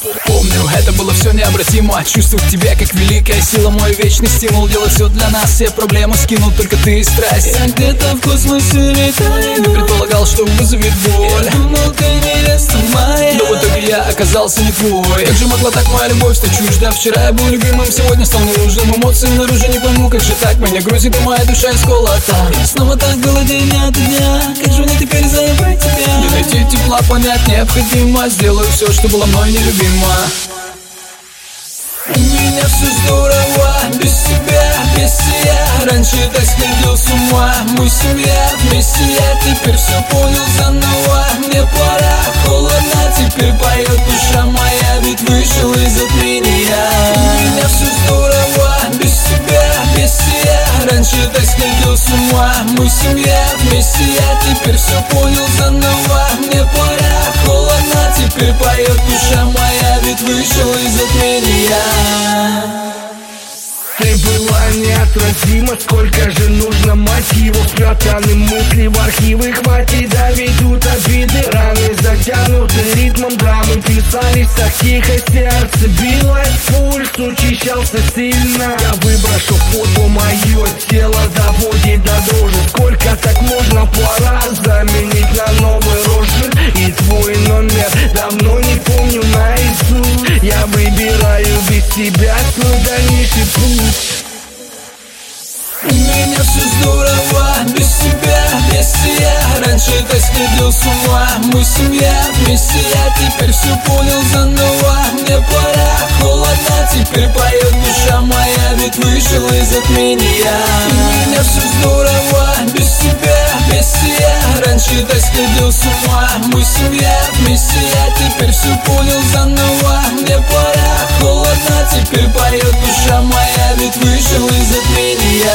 Помню, это было все необратимо. Чувствую к тебе, как великая сила. Мой вечный стимул делать все для нас. Все проблемы скинул только ты и страсть. Я где-то в космосе летаю. Не предполагал, что вызовет боль. Я думал, ты невеста моя, но в итоге я оказался не твой. Как же могла так моя любовь стать чужда? Вчера я был любимым, сегодня стал ненужным. Эмоции наружу, не пойму, как же так. Меня грузит, и моя душа исколота. И снова так было день ото дня. Как же мне теперь забыть тебя? Не найти тепла, понять необходимо. Сделаю все, что было мной нелюбимо. У меня все здорово, без тебя, без я. Раньше так сходил с ума. Мы семья, вместе я теперь все понял заново. Мне пора, холодно, теперь поет душа моя. Ведь вышел из затмения. У меня все здорово, без тебя, без я. Раньше так сходил с ума. Мы семья, вместе я теперь все понял заново. Мне пора, холодно, теперь поет душа моя. Ведь вышел из затмения. Ты была неотразима, сколько же нужно мотивов. Спрятаны мысли в архивы, хватит, да ведут обиды. Раны затянуты ритмом драмы, писались так тихо, сердце билось, пульс учащался сильно. Я выброшу фото, мое тело доводит до дрожи. Сколько так можно, пора заменить на новый рожен. И твой номер давно не помню наизусть. Я выбираю без тебя свой дальнейший путь. У меня все здорово, без тебя, без я. Раньше так сходил с ума. Мы семья, вместе я теперь все понял заново. Мне пора, холодно, теперь поет душа моя. Ведь вышел из затмения. У меня все здорово, без тебя, без я. Раньше так сходил с ума. Мы семья, вместе я теперь все понял заново. Мне пора, холодно, теперь поет душа моя. Ведь вышел из затмения.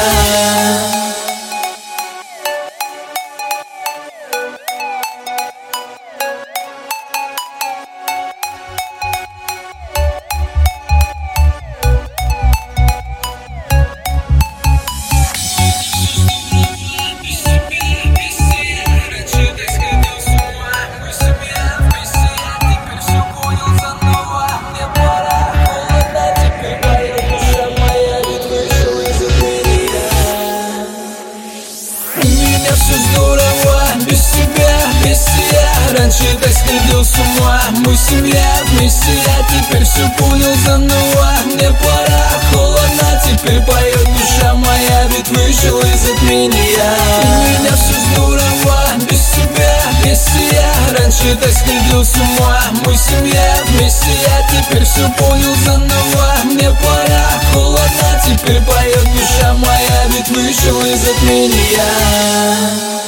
Все здорово, без тебя, без я. Раньше так сходил с ума. Мы семья, вместе я теперь все понял заново. Мне пора, холодно, теперь поет душа моя. Ведь вышел из затмения. У меня все здорово, без тебя, без я. Раньше так сходил с ума. Мы семья, вместе я теперь все понял заново. Мне пора, холодно, теперь поет душа моя. Ведь вышел из затмения.